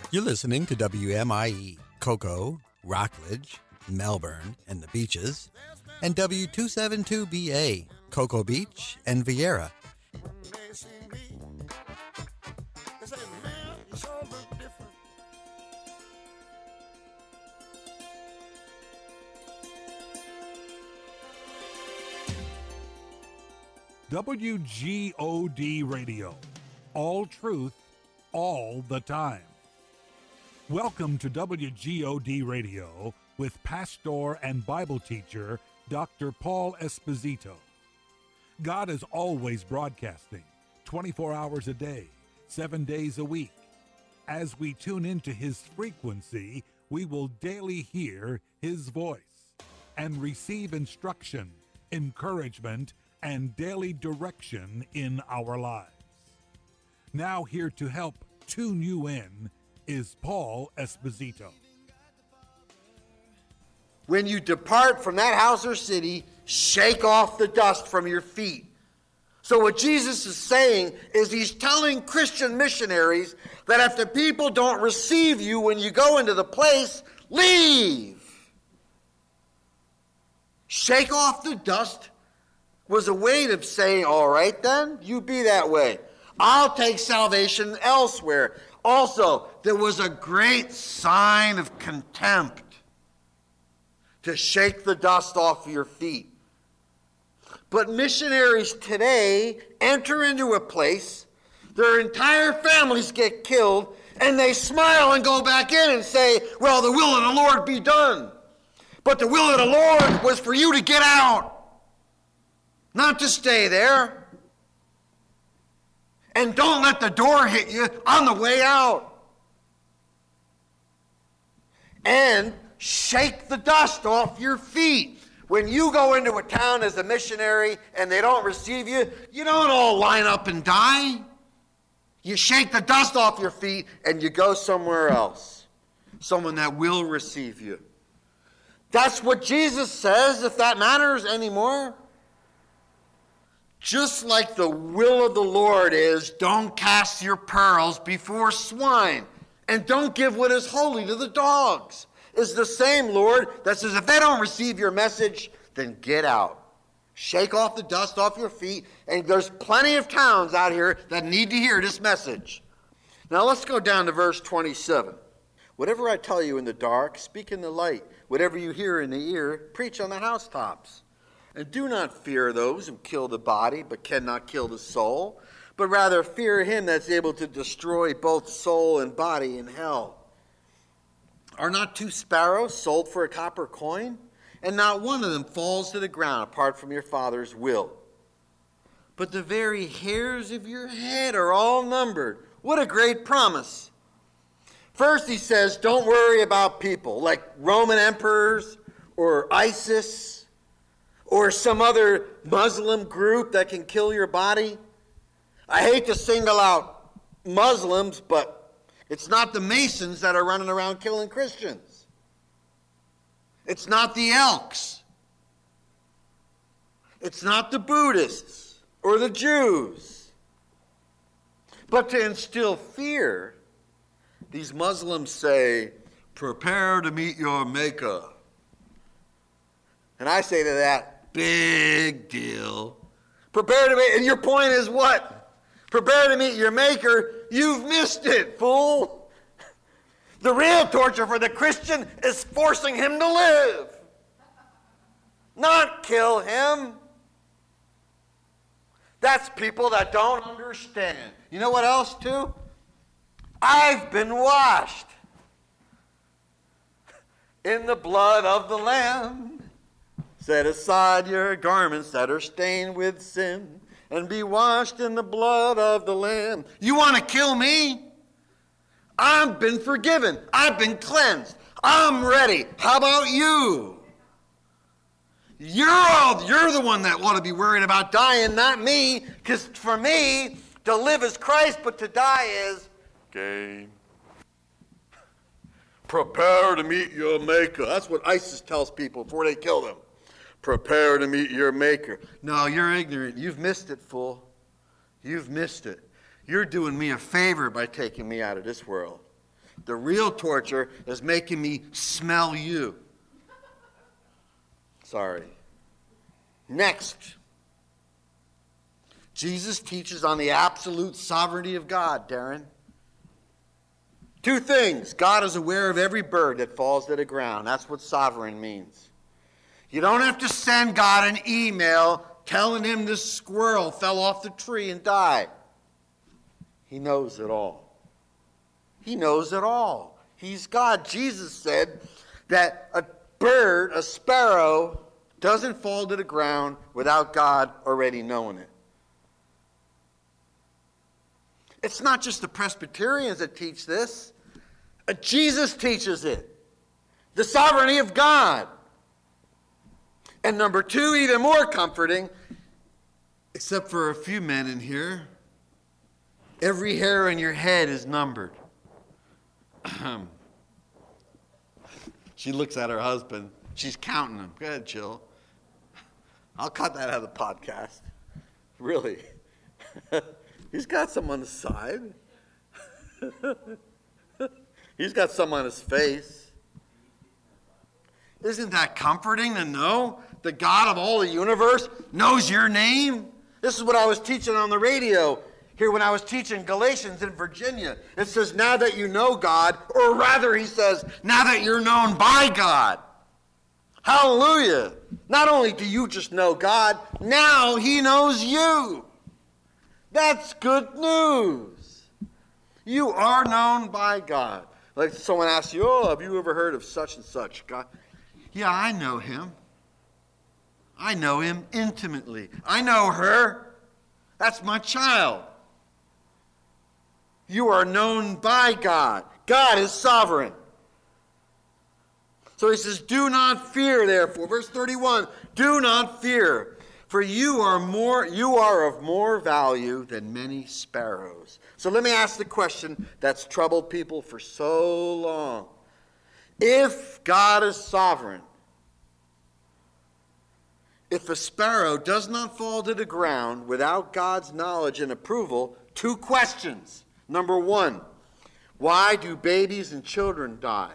You're listening to WMIE, Cocoa, Rockledge, Melbourne, and the Beaches, and W272BA, Cocoa Beach and Vieira. WGOD Radio. All truth, all the time. Welcome to WGOD Radio with pastor and Bible teacher Dr. Paul Esposito. God is always broadcasting 24 hours a day, 7 days a week. As we tune into his frequency, we will daily hear his voice and receive instruction, encouragement, and daily direction in our lives. Now here to help tune you in is Paul Esposito. When you depart from that house or city, shake off the dust from your feet. So what Jesus is saying is he's telling Christian missionaries that if the people don't receive you when you go into the place, leave. Shake off the dust was a way of saying, all right then, you be that way. I'll take salvation elsewhere. Also, there was a great sign of contempt to shake the dust off your feet. But missionaries today enter into a place, their entire families get killed, and they smile and go back in and say, well, the will of the Lord be done. But the will of the Lord was for you to get out. Not to stay there. And don't let the door hit you on the way out. And shake the dust off your feet. When you go into a town as a missionary and they don't receive you, you don't all line up and die. You shake the dust off your feet and you go somewhere else. Someone that will receive you. That's what Jesus says, if that matters anymore. Just like the will of the Lord is, don't cast your pearls before swine, and don't give what is holy to the dogs. Is the same Lord that says, if they don't receive your message, then get out. Shake off the dust off your feet, and there's plenty of towns out here that need to hear this message. Now let's go down to verse 27. Whatever I tell you in the dark, speak in the light. Whatever you hear in the ear, preach on the housetops. And do not fear those who kill the body, but cannot kill the soul, but rather fear him that's able to destroy both soul and body in hell. Are not 2 sparrows sold for a copper coin? And not one of them falls to the ground apart from your Father's will. But the very hairs of your head are all numbered. What a great promise. First he says, don't worry about people, like Roman emperors or ISIS, or some other Muslim group that can kill your body. I hate to single out Muslims, but it's not the Masons that are running around killing Christians. It's not the Elks. It's not the Buddhists or the Jews. But to instill fear, these Muslims say, prepare to meet your Maker. And I say to that, big deal. Prepare to meet, and your point is what? Prepare to meet your Maker. You've missed it, fool. The real torture for the Christian is forcing him to live, not kill him. That's people that don't understand. You know what else, too? I've been washed in the blood of the Lamb. Set aside your garments that are stained with sin and be washed in the blood of the Lamb. You want to kill me? I've been forgiven. I've been cleansed. I'm ready. How about you? You're the one that ought to be worried about dying, not me. Because for me, to live is Christ, but to die is gain. Prepare to meet your Maker. That's what ISIS tells people before they kill them. Prepare to meet your Maker. No, you're ignorant. You've missed it, fool. You've missed it. You're doing me a favor by taking me out of this world. The real torture is making me smell you. Sorry. Next. Jesus teaches on the absolute sovereignty of God, Darren. Two things. God is aware of every bird that falls to the ground. That's what sovereign means. You don't have to send God an email telling him this squirrel fell off the tree and died. He knows it all. He knows it all. He's God. Jesus said that a bird, a sparrow, doesn't fall to the ground without God already knowing it. It's not just the Presbyterians that teach this. Jesus teaches it. The sovereignty of God. And number two, even more comforting, except for a few men in here, every hair on your head is numbered. She looks at her husband. She's counting them. Go ahead, Jill. I'll cut that out of the podcast. Really. He's got some on his side. He's got some on his face. Isn't that comforting to know the God of all the universe knows your name? This is what I was teaching on the radio here when I was teaching Galatians in Virginia. It says, now that you know God, or rather he says, now that you're known by God. Hallelujah. Not only do you just know God, now he knows you. That's good news. You are known by God. Like someone asks you, oh, have you ever heard of such and such? God, yeah, I know him. I know him intimately. I know her. That's my child. You are known by God. God is sovereign. So he says, do not fear, therefore. Verse 31, do not fear, for you are of more value than many sparrows. So let me ask the question that's troubled people for so long. If God is sovereign, if a sparrow does not fall to the ground without God's knowledge and approval, two questions. Number one, why do babies and children die?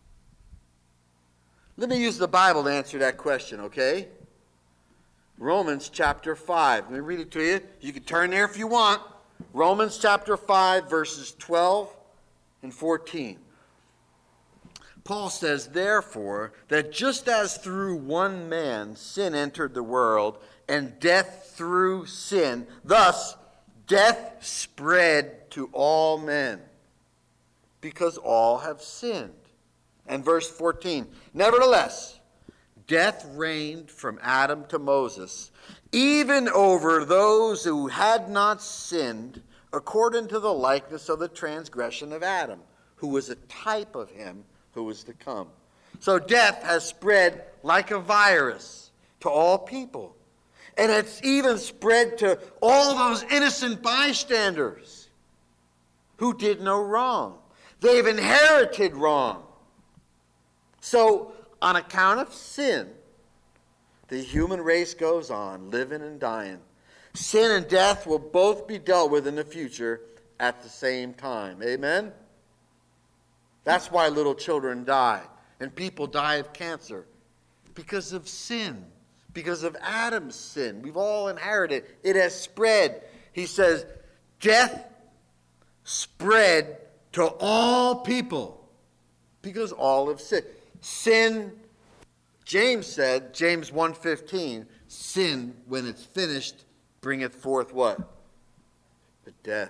Let me use the Bible to answer that question, okay? Romans chapter 5. Let me read it to you. You can turn there if you want. Romans chapter 5, verses 12 and 14. Paul says, therefore, that just as through one man sin entered the world, and death through sin, thus death spread to all men, because all have sinned. And verse 14, nevertheless, death reigned from Adam to Moses, even over those who had not sinned, according to the likeness of the transgression of Adam, who was a type of him who was to come. So death has spread like a virus to all people. And it's even spread to all those innocent bystanders who did no wrong. They've inherited wrong. So, on account of sin, the human race goes on, living and dying. Sin and death will both be dealt with in the future at the same time. Amen? That's why little children die, and people die of cancer. Because of sin. Because of Adam's sin. We've all inherited. It has spread. He says, death spread to all people. Because all have sinned. Sin, James said, James 1:15, sin, when it's finished, bringeth forth what? The death.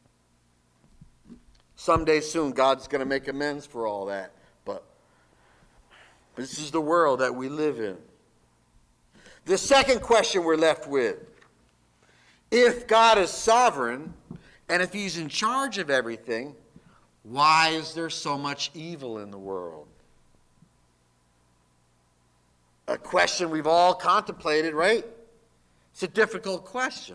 Someday soon, God's going to make amends for all that. But this is the world that we live in. The second question we're left with. If God is sovereign, and if he's in charge of everything, why is there so much evil in the world? A question we've all contemplated, right? It's a difficult question.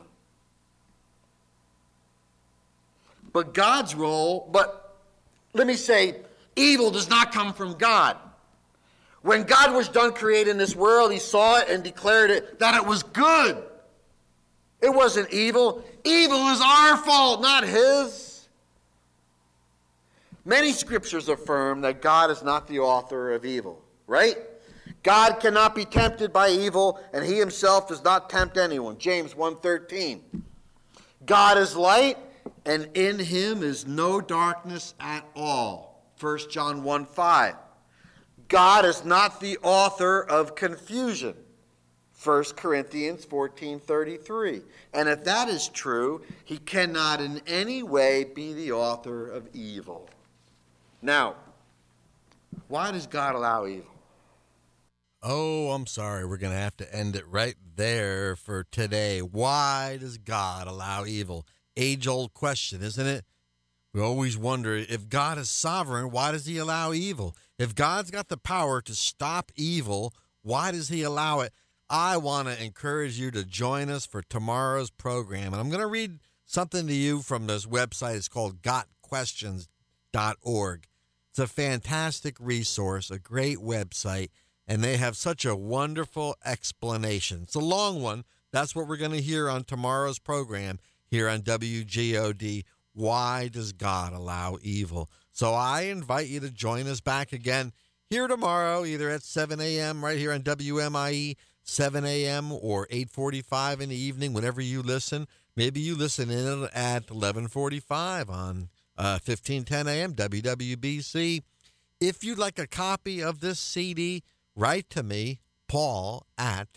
But God's role, let me say, evil does not come from God. When God was done creating this world, he saw it and declared it that it was good. It wasn't evil. Evil is our fault, not his. Many scriptures affirm that God is not the author of evil, right? God cannot be tempted by evil, and he himself does not tempt anyone. James 1:13. God is light, and in him is no darkness at all. 1 John 1:5. God is not the author of confusion. 1 Corinthians 14:33. And if that is true, he cannot in any way be the author of evil. Now, why does God allow evil? Oh, I'm sorry. We're going to have to end it right there for today. Why does God allow evil? Age-old question, isn't it? We always wonder, if God is sovereign, why does he allow evil? If God's got the power to stop evil, why does he allow it? I want to encourage you to join us for tomorrow's program. And I'm going to read something to you from this website. It's called gotquestions.org. It's a fantastic resource, a great website, and they have such a wonderful explanation. It's a long one. That's what we're going to hear on tomorrow's program here on WGOD. Why does God allow evil? So I invite you to join us back again here tomorrow, either at 7 a.m. right here on WMIE, 7 a.m. or 8:45 in the evening, whenever you listen. Maybe you listen in at 11:45 on 1510 a.m. WWBC. If you'd like a copy of this CD, write to me, Paul at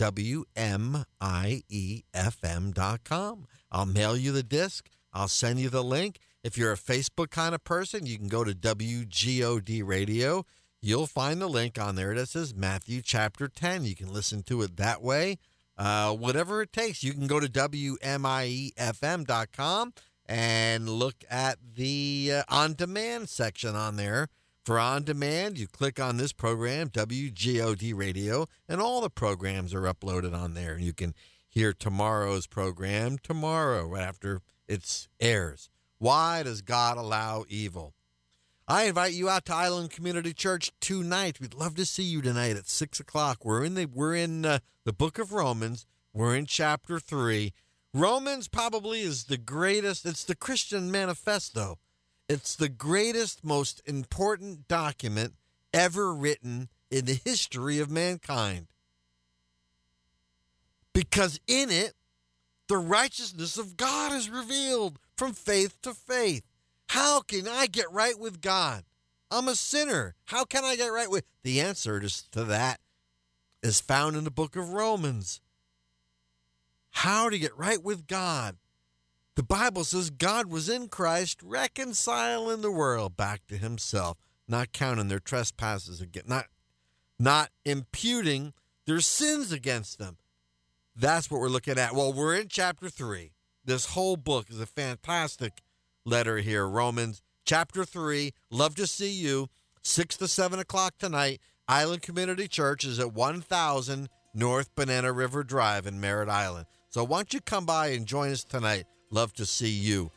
WMIEFM.com. I'll mail you the disc. I'll send you the link. If you're a Facebook kind of person, you can go to WGOD Radio. You'll find the link on there that says Matthew chapter 10. You can listen to it that way. Whatever it takes, you can go to WMIEFM.com and look at the on-demand section on there. For on-demand, you click on this program, WGOD Radio, and all the programs are uploaded on there. You can hear tomorrow's program tomorrow, right after it airs. Why does God allow evil? I invite you out to Island Community Church tonight. We'd love to see you tonight at 6 o'clock. We're in the book of Romans. We're in chapter 3. Romans probably is the greatest. It's the Christian manifesto. It's the greatest, most important document ever written in the history of mankind. Because in it, the righteousness of God is revealed from faith to faith. How can I get right with God? I'm a sinner. How can I get right with? The answer to that is found in the book of Romans. How to get right with God. The Bible says God was in Christ reconciling the world back to himself, not counting their trespasses again, not imputing their sins against them. That's what we're looking at. Well, we're in chapter 3. This whole book is a fantastic letter here, Romans chapter 3. Love to see you 6 to 7 o'clock tonight. Island Community Church is at 1000 North Banana River Drive in Merritt Island. So why don't you come by and join us tonight? Love to see you.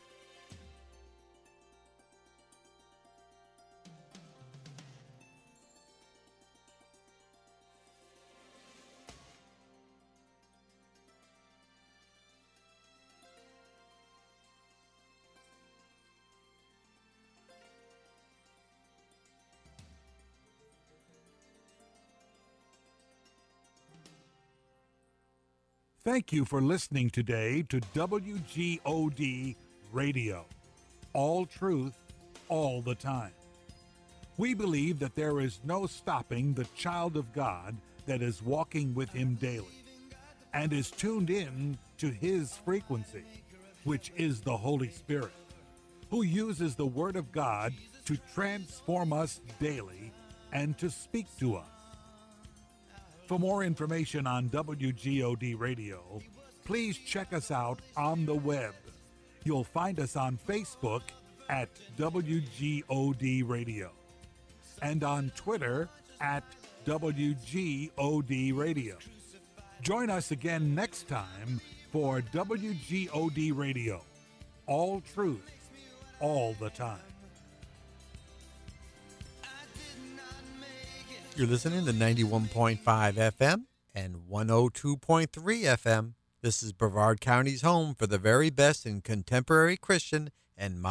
Thank you for listening today to WGOD Radio. All truth, all the time. We believe that there is no stopping the child of God that is walking with him daily and is tuned in to his frequency, which is the Holy Spirit, who uses the Word of God to transform us daily and to speak to us. For more information on WGOD Radio, please check us out on the web. You'll find us on Facebook at WGOD Radio and on Twitter at WGOD Radio. Join us again next time for WGOD Radio. All truth, all the time. You're listening to 91.5 FM and 102.3 FM. This is Brevard County's home for the very best in contemporary Christian and